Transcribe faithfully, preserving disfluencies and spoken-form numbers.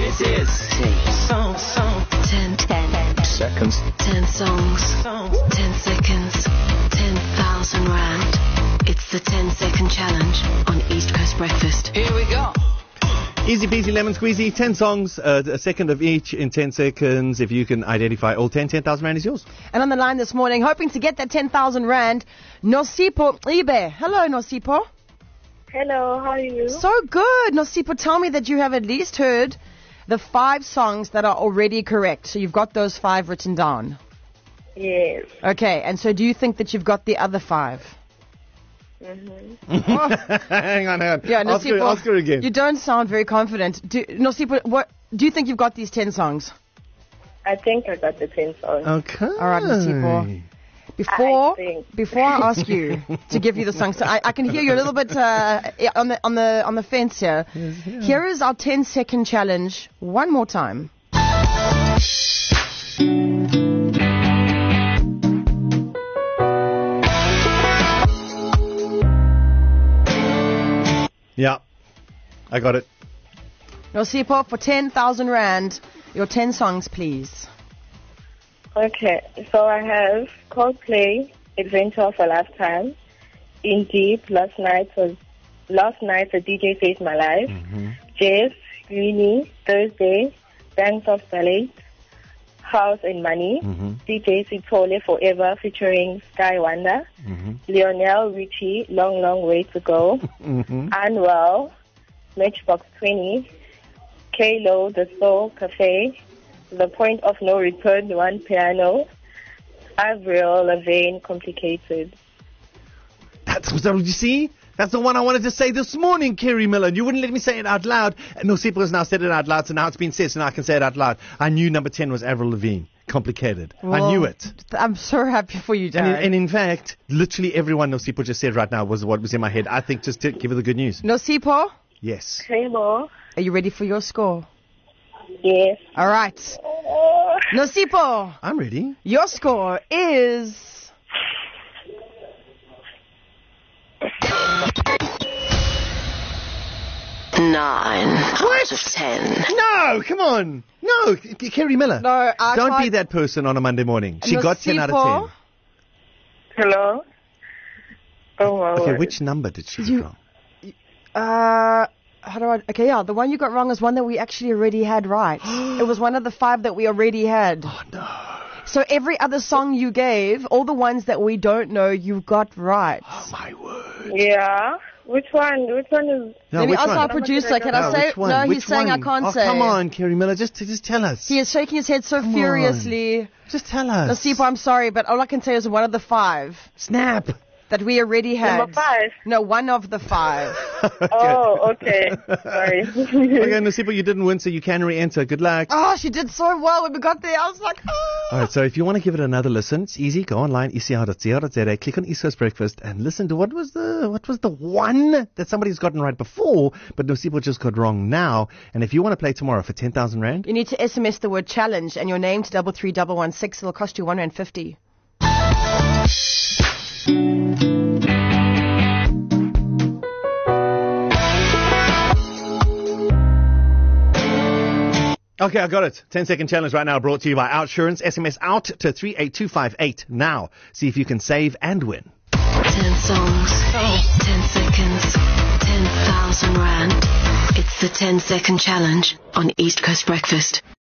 This is song, song. ten, ten Seconds. ten songs, Songs. ten seconds, ten thousand rand. It's the ten second challenge on East Coast Breakfast. Here we go. Easy peasy lemon squeezy. ten songs, uh, a second of each in ten seconds. If you can identify all ten, ten thousand rand is yours. And on the line this morning, hoping to get that ten thousand rand, Nosipho Ibe. Hello, Nosipho. Hello, how are you? So good. Nosipho, tell me that you have at least heard the five songs that are already correct. So you've got those five written down. Yes. Okay, and so do you think that you've got the other five? Mm-hmm. hang on, hang on. Yeah, ask, her, Nosipho, ask her again. you don't sound very confident. Do, Nosipho, what, do you think you've got these ten songs? I think I got the ten songs. Okay. All right, Nosipho. Before, I think. before I ask you to give you the song, so I, I can hear you a little bit uh, on the on the on the fence here. Yes, yeah. Here is our ten second challenge. One more time. Yeah, I got it. Nosipho, for ten thousand rand, your ten songs, please. Okay, so I have Coldplay, Adventure of a Lifetime, In Deep, Last Night was Last Night the D J Saved My Life, Mm-hmm. Jazz, Greenie, Thursday, Banks of Ballet, House and Money, Mm-hmm. D J Sipole Forever featuring Sky Wonder, Mm-hmm. Lionel Richie, Long Long Way to Go, Mm-hmm. Unwell, Matchbox twenty, K-Lo, The Soul Cafe, The Point of No Return, One Piano, Avril Lavigne, Complicated. That's what you see. That's the one I wanted to say this morning, Kerry Miller. You wouldn't let me say it out loud. And Nosipho has now said it out loud, so now it's been said, so now I can say it out loud. I knew number ten was Avril Lavigne. Complicated. I Well, knew it. I'm so happy for you, And in, Darren. and in fact, literally everyone Nosipho just said right now was what was in my head. I think just to give her the good news. Nosipho, Yes. Hello. are you ready for your score? Yes. All right. Nosipho, I'm ready. your score is Nine out of ten. No, come on. No, K- Kerry Miller. No, I Don't can't- be that person on a Monday morning. She got ten out of Nosipho, ten. Hello. Oh, my Okay, word. which number did she You- get wrong? Uh, how do I? Okay, yeah, the one you got wrong is one that we actually already had right. It was one of the five that we already had. Oh, no. So every other song you gave, all the ones that we don't know, you got right. Oh, my word. Yeah. Which one? Which one is... No, Let me which ask one? our producer. Can I No, say? which one? No, he's Which saying one? I can't oh, say. Come on, Kerry Miller. Just, just tell us. He is shaking his head so Come on. furiously. Just tell us. Nosipho, I'm sorry, but all I can say is one of the five Snap. that we already had. Number five. No, one of the five. Oh, okay. Sorry. Okay, Nosipho, you didn't win, so you can re-enter. Good luck. Oh, she did so well when we got there. I was like, oh. All right, so if you want to give it another listen, it's easy. Go online, e c r dot c r dot z a, click on East Coast Breakfast, and listen to what was the what was the one that somebody's gotten right before, but Nosipho just got wrong now. And if you want to play tomorrow for ten thousand rand, You need to S M S the word challenge and your name to double three double one six. It'll cost you one rand fifty. okay, I got it. ten second challenge right now, brought to you by Outsurance. S M S out to three eight two five eight now. See if you can save and win. Ten songs, ten seconds, ten thousand rand. It's the ten second challenge on East Coast Breakfast.